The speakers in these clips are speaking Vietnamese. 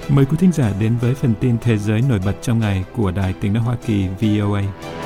Mời quý thính giả đến với phần tin thế giới nổi bật trong ngày của Đài Tiếng nói Hoa Kỳ VOA.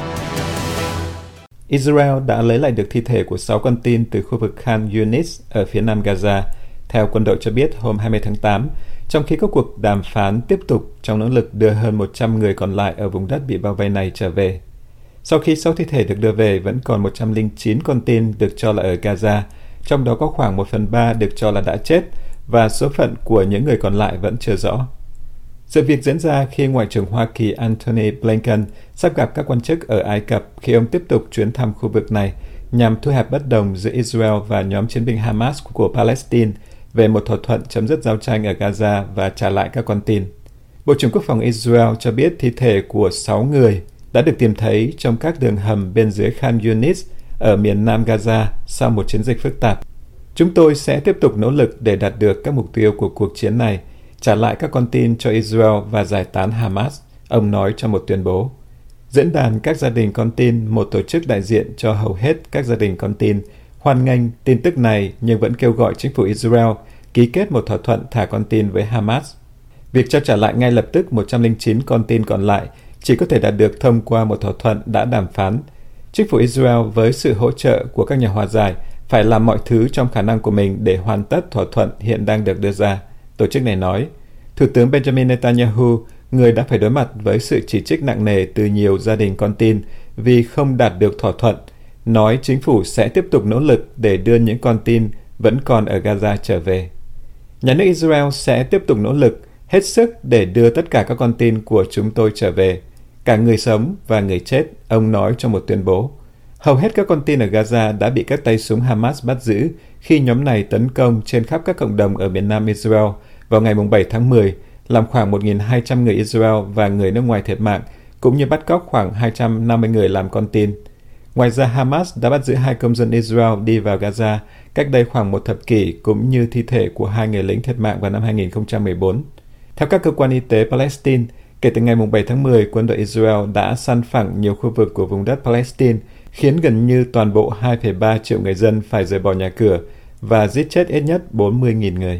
Israel đã lấy lại được thi thể của 6 con tin từ khu vực Khan Yunis ở phía nam Gaza, theo quân đội cho biết hôm 20 tháng 8, trong khi các cuộc đàm phán tiếp tục trong nỗ lực đưa hơn 100 người còn lại ở vùng đất bị bao vây này trở về. Sau khi 6 thi thể được đưa về, vẫn còn 109 con tin được cho là ở Gaza, trong đó có khoảng 1/3 được cho là đã chết, và số phận của những người còn lại vẫn chưa rõ. Sự việc diễn ra khi Ngoại trưởng Hoa Kỳ Antony Blinken sắp gặp các quan chức ở Ai Cập khi ông tiếp tục chuyến thăm khu vực này nhằm thu hẹp bất đồng giữa Israel và nhóm chiến binh Hamas của Palestine về một thỏa thuận chấm dứt giao tranh ở Gaza và trả lại các con tin. Bộ trưởng Quốc phòng Israel cho biết thi thể của 6 người đã được tìm thấy trong các đường hầm bên dưới Khan Yunis ở miền nam Gaza sau một chiến dịch phức tạp. Chúng tôi sẽ tiếp tục nỗ lực để đạt được các mục tiêu của cuộc chiến này, trả lại các con tin cho Israel và giải tán Hamas, ông nói trong một tuyên bố. Diễn đàn các gia đình con tin, một tổ chức đại diện cho hầu hết các gia đình con tin, hoan nghênh tin tức này nhưng vẫn kêu gọi chính phủ Israel ký kết một thỏa thuận thả con tin với Hamas. Việc trao trả lại ngay lập tức 109 con tin còn lại chỉ có thể đạt được thông qua một thỏa thuận đã đàm phán. Chính phủ Israel với sự hỗ trợ của các nhà hòa giải phải làm mọi thứ trong khả năng của mình để hoàn tất thỏa thuận hiện đang được đưa ra, tổ chức này nói. Thủ tướng Benjamin Netanyahu, người đã phải đối mặt với sự chỉ trích nặng nề từ nhiều gia đình con tin vì không đạt được thỏa thuận, nói chính phủ sẽ tiếp tục nỗ lực để đưa những con tin vẫn còn ở Gaza trở về. Nhà nước Israel sẽ tiếp tục nỗ lực hết sức để đưa tất cả các con tin của chúng tôi trở về, cả người sống và người chết, ông nói trong một tuyên bố. Hầu hết các con tin ở Gaza đã bị các tay súng Hamas bắt giữ khi nhóm này tấn công trên khắp các cộng đồng ở miền nam Israel vào ngày 7 tháng 10, làm khoảng 1.200 người Israel và người nước ngoài thiệt mạng, cũng như bắt cóc khoảng 250 người làm con tin. Ngoài ra, Hamas đã bắt giữ 2 công dân Israel đi vào Gaza cách đây khoảng một thập kỷ, cũng như thi thể của 2 người lính thiệt mạng vào năm 2014. Theo các cơ quan y tế Palestine, kể từ ngày 7 tháng 10, quân đội Israel đã săn phẳng nhiều khu vực của vùng đất Palestine, khiến gần như toàn bộ 2,3 triệu người dân phải rời bỏ nhà cửa và giết chết ít nhất 40.000 người.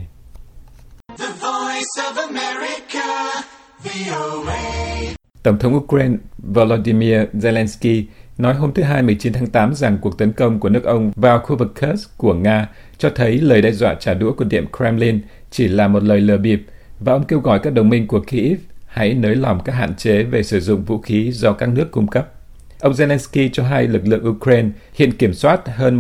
Tổng thống Ukraine Volodymyr Zelensky nói hôm thứ Hai 19 tháng 8 rằng cuộc tấn công của nước ông vào khu vực Kursk của Nga cho thấy lời đe dọa trả đũa của Điện Kremlin chỉ là một lời lừa bịp, và ông kêu gọi các đồng minh của Kyiv hãy nới lỏng các hạn chế về sử dụng vũ khí do các nước cung cấp. Ông Zelensky cho hay lực lượng Ukraine hiện kiểm soát hơn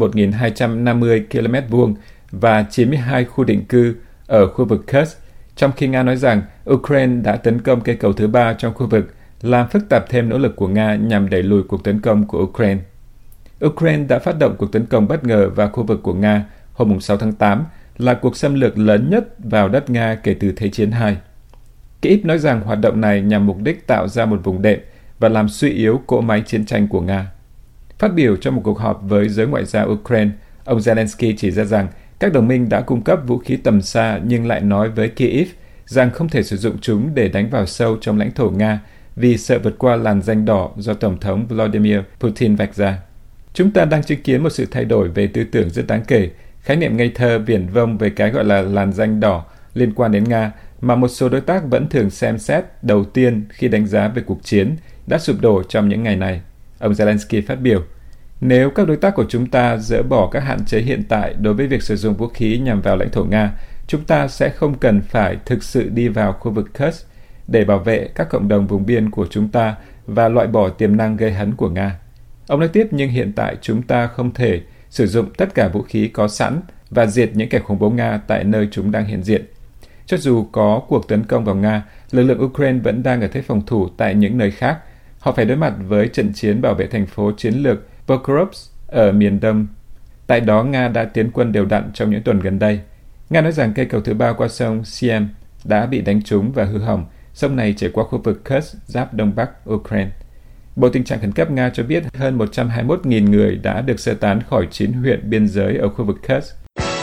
1.250 km vuông và 92 khu định cư ở khu vực Kursk, trong khi Nga nói rằng Ukraine đã tấn công cây cầu thứ 3 trong khu vực, làm phức tạp thêm nỗ lực của Nga nhằm đẩy lùi cuộc tấn công của Ukraine. Ukraine đã phát động cuộc tấn công bất ngờ vào khu vực của Nga hôm 6 tháng 8, là cuộc xâm lược lớn nhất vào đất Nga kể từ Thế chiến II. Kyiv nói rằng hoạt động này nhằm mục đích tạo ra một vùng đệm và làm suy yếu cỗ máy chiến tranh của Nga. Phát biểu trong một cuộc họp với giới ngoại giao Ukraine, ông Zelensky chỉ ra rằng các đồng minh đã cung cấp vũ khí tầm xa nhưng lại nói với Kyiv rằng không thể sử dụng chúng để đánh vào sâu trong lãnh thổ Nga vì sợ vượt qua làn ranh đỏ do Tổng thống Vladimir Putin vạch ra. Chúng ta đang chứng kiến một sự thay đổi về tư tưởng rất đáng kể, khái niệm ngây thơ viển vông về cái gọi là làn ranh đỏ liên quan đến Nga mà một số đối tác vẫn thường xem xét đầu tiên khi đánh giá về cuộc chiến đã sụp đổ trong những ngày này. Ông Zelensky phát biểu, nếu các đối tác của chúng ta dỡ bỏ các hạn chế hiện tại đối với việc sử dụng vũ khí nhằm vào lãnh thổ Nga, chúng ta sẽ không cần phải thực sự đi vào khu vực Kursk để bảo vệ các cộng đồng vùng biên của chúng ta và loại bỏ tiềm năng gây hấn của Nga. Ông nói tiếp, nhưng hiện tại chúng ta không thể sử dụng tất cả vũ khí có sẵn và diệt những kẻ khủng bố Nga tại nơi chúng đang hiện diện. Cho dù có cuộc tấn công vào Nga, lực lượng Ukraine vẫn đang ở thế phòng thủ tại những nơi khác. Họ phải đối mặt với trận chiến bảo vệ thành phố chiến lược Pokrovsk ở miền đông. Tại đó, Nga đã tiến quân đều đặn trong những tuần gần đây. Nga nói rằng cây cầu thứ 3 qua sông Siem đã bị đánh trúng và hư hỏng. Sông này chảy qua khu vực Kursk, giáp đông bắc Ukraine. Bộ Tình trạng khẩn cấp Nga cho biết hơn 121.000 người đã được sơ tán khỏi 9 huyện biên giới ở khu vực Kursk.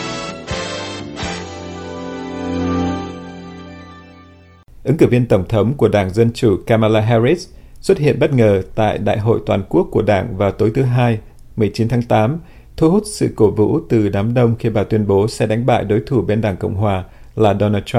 Ứng cử viên tổng thống của Đảng Dân Chủ Kamala Harris xuất hiện bất ngờ tại Đại hội Toàn quốc của Đảng vào tối thứ Hai, 19 tháng 8, thu hút sự cổ vũ từ đám đông khi bà tuyên bố sẽ đánh bại đối thủ bên Đảng Cộng Hòa là Donald Trump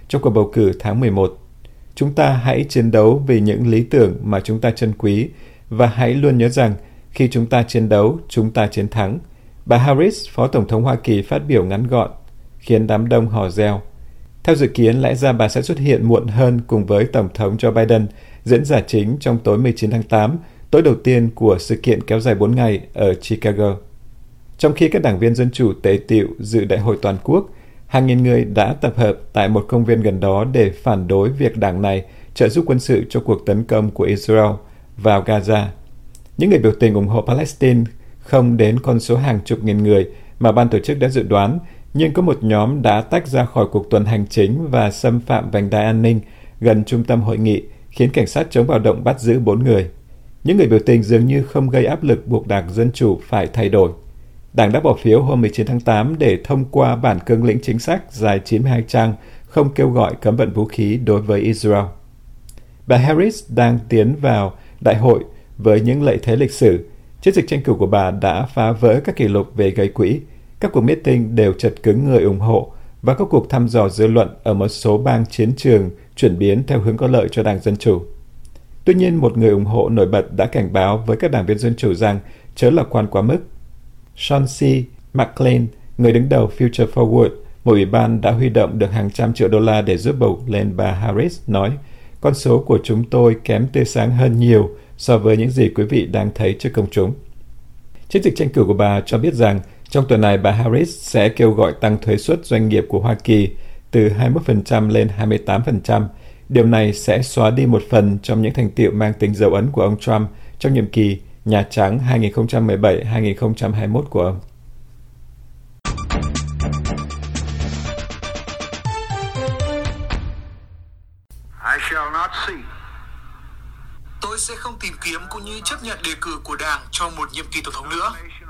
trong cuộc bầu cử tháng 11. Chúng ta hãy chiến đấu vì những lý tưởng mà chúng ta trân quý và hãy luôn nhớ rằng khi chúng ta chiến đấu, chúng ta chiến thắng. Bà Harris, Phó Tổng thống Hoa Kỳ phát biểu ngắn gọn, khiến đám đông hò reo. Theo dự kiến, lẽ ra bà sẽ xuất hiện muộn hơn cùng với Tổng thống Joe Biden diễn giả chính trong tối 19 tháng 8, tối đầu tiên của sự kiện kéo dài 4 ngày ở Chicago. Trong khi các đảng viên Dân Chủ tề tựu dự đại hội toàn quốc, hàng nghìn người đã tập hợp tại một công viên gần đó để phản đối việc đảng này trợ giúp quân sự cho cuộc tấn công của Israel vào Gaza. Những người biểu tình ủng hộ Palestine không đến con số hàng chục nghìn người mà ban tổ chức đã dự đoán, nhưng có một nhóm đã tách ra khỏi cuộc tuần hành chính và xâm phạm vành đai an ninh gần trung tâm hội nghị, khiến cảnh sát chống bạo động bắt giữ 4 người. Những người biểu tình dường như không gây áp lực buộc Đảng Dân Chủ phải thay đổi. Đảng đã bỏ phiếu hôm 19 tháng 8 để thông qua bản cương lĩnh chính sách dài 92 trang không kêu gọi cấm vận vũ khí đối với Israel. Bà Harris đang tiến vào đại hội với những lợi thế lịch sử. Chiến dịch tranh cử của bà đã phá vỡ các kỷ lục về gây quỹ. Các cuộc meeting đều chật cứng người ủng hộ và các cuộc thăm dò dư luận ở một số bang chiến trường chuyển biến theo hướng có lợi cho Đảng Dân Chủ. Tuy nhiên, một người ủng hộ nổi bật đã cảnh báo với các đảng viên Dân Chủ rằng chớ lạc quan quá mức. Sean C. McLean, người đứng đầu Future Forward, một ủy ban đã huy động được hàng trăm triệu đô la để giúp bầu lên bà Harris, nói, con số của chúng tôi kém tươi sáng hơn nhiều so với những gì quý vị đang thấy trước công chúng. Chiến dịch tranh cử của bà cho biết rằng trong tuần này bà Harris sẽ kêu gọi tăng thuế suất doanh nghiệp của Hoa Kỳ từ 21% lên 28%. Điều này sẽ xóa đi một phần trong những thành tựu mang tính dấu ấn của ông Trump trong nhiệm kỳ Nhà Trắng 2017-2021 của ông. Tôi sẽ không tìm kiếm cũng như chấp nhận đề cử của Đảng cho một nhiệm kỳ tổng thống nữa.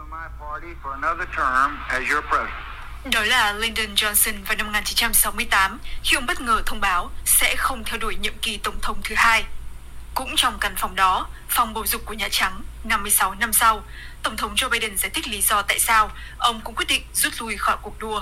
Đó là Lyndon Johnson vào năm 1968 khi ông bất ngờ thông báo sẽ không theo đuổi nhiệm kỳ tổng thống thứ hai. Cũng trong căn phòng đó, phòng bầu dục của Nhà Trắng, 56 năm sau, Tổng thống Joe Biden giải thích lý do tại sao ông cũng quyết định rút lui khỏi cuộc đua.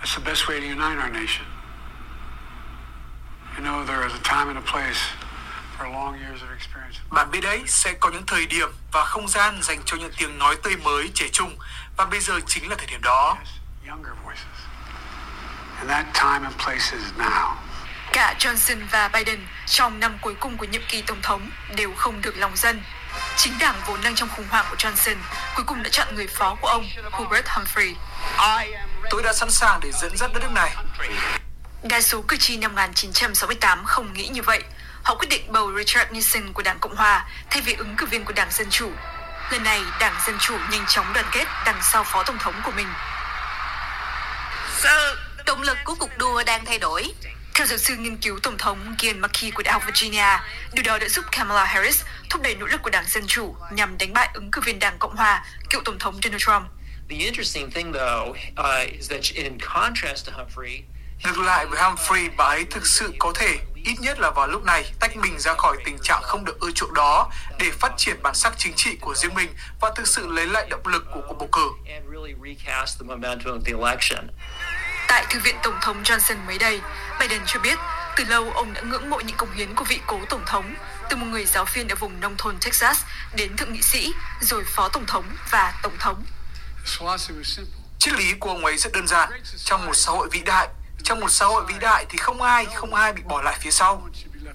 Bạn biết đấy, sẽ có những thời điểm và không gian dành cho những tiếng nói tươi mới, trẻ trung, và bây giờ chính là thời điểm đó. Cả Johnson và Biden trong năm cuối cùng của nhiệm kỳ tổng thống đều không được lòng dân. Chính đảng vốn đang trong khủng hoảng của Johnson cuối cùng đã chọn người phó của ông, Hubert Humphrey. Tôi đã sẵn sàng để dẫn dắt đất nước này. Đa số cử tri năm 1968 không nghĩ như vậy. Họ quyết định bầu Richard Nixon của Đảng Cộng Hòa thay vì ứng cử viên của Đảng Dân Chủ. Lần này, Đảng Dân Chủ nhanh chóng đoàn kết đằng sau phó tổng thống của mình. Động lực của cuộc đua đang thay đổi. Theo giáo sư nghiên cứu tổng thống Ian McKee của Đại học Virginia, điều đó đã giúp Kamala Harris thúc đẩy nỗ lực của Đảng Dân Chủ nhằm đánh bại ứng cử viên Đảng Cộng Hòa, cựu tổng thống Donald Trump. Ngược lại với Humphrey, bà ấy thực sự có thể, ít nhất là vào lúc này, tách mình ra khỏi tình trạng không được ưa chuộng đó để phát triển bản sắc chính trị của riêng mình và thực sự lấy lại động lực của cuộc bầu cử. Tại Thư viện Tổng thống Johnson mới đây, Biden cho biết từ lâu ông đã ngưỡng mộ những cống hiến của vị cố tổng thống, từ một người giáo viên ở vùng nông thôn Texas đến thượng nghị sĩ, rồi phó tổng thống và tổng thống. Triết lý của ông ấy rất đơn giản. Trong một xã hội vĩ đại thì không ai bị bỏ lại phía sau.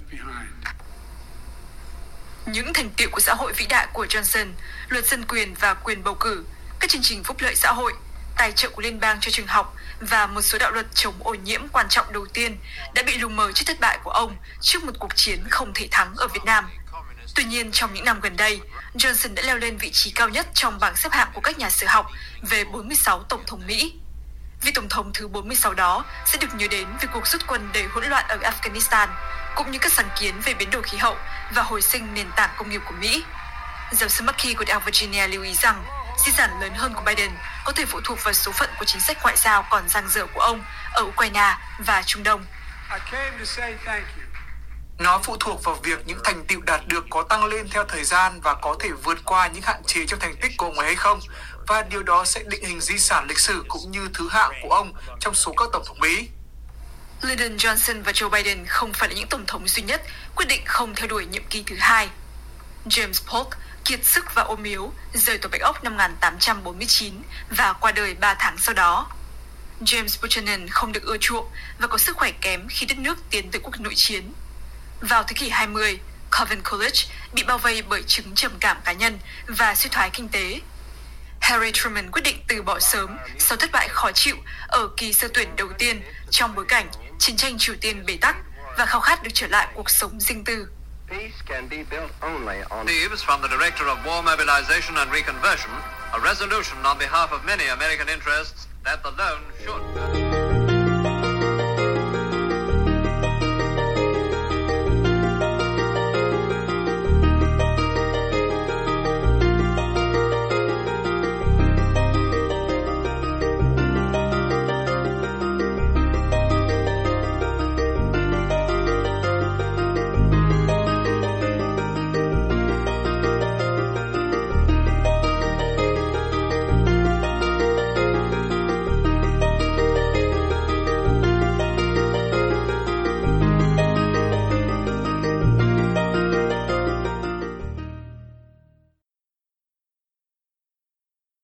Những thành tựu của xã hội vĩ đại của Johnson, luật dân quyền và quyền bầu cử, các chương trình phúc lợi xã hội, tài trợ của liên bang cho trường học và một số đạo luật chống ô nhiễm quan trọng đầu tiên đã bị lu mờ trước thất bại của ông trước một cuộc chiến không thể thắng ở Việt Nam. Tuy nhiên, trong những năm gần đây, Johnson đã leo lên vị trí cao nhất trong bảng xếp hạng của các nhà sử học về 46 tổng thống Mỹ. Vị tổng thống thứ 46 đó sẽ được nhớ đến về cuộc rút quân đầy hỗn loạn ở Afghanistan, cũng như các sáng kiến về biến đổi khí hậu và hồi sinh nền tảng công nghiệp của Mỹ. Giáo sư McKee của Đại học Virginia lưu ý rằng, di sản lớn hơn của Biden có thể phụ thuộc vào số phận của chính sách ngoại giao còn dang dở của ông ở Ukraine và Trung Đông. Nó phụ thuộc vào việc những thành tựu đạt được có tăng lên theo thời gian và có thể vượt qua những hạn chế trong thành tích của ông ấy hay không, và điều đó sẽ định hình di sản lịch sử cũng như thứ hạng của ông trong số các tổng thống Mỹ. Lyndon Johnson và Joe Biden không phải là những tổng thống duy nhất quyết định không theo đuổi nhiệm kỳ thứ hai. James Polk kiệt sức và ốm yếu, rời Tòa Bạch Ốc năm 1849 và qua đời 3 tháng sau đó. James Buchanan không được ưa chuộng và có sức khỏe kém khi đất nước tiến tới cuộc nội chiến. Vào thế kỷ 20, Calvin Coolidge bị bao vây bởi chứng trầm cảm cá nhân và suy thoái kinh tế. Harry Truman quyết định từ bỏ sớm sau thất bại khó chịu ở kỳ sơ tuyển đầu tiên trong bối cảnh chiến tranh Triều Tiên bế tắc và khao khát được trở lại cuộc sống riêng tư. Receives from the Director of War Mobilization and Reconversion a resolution on behalf of many American interests that the loan should.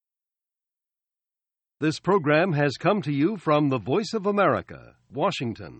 This program has come to you from the Voice of America, Washington.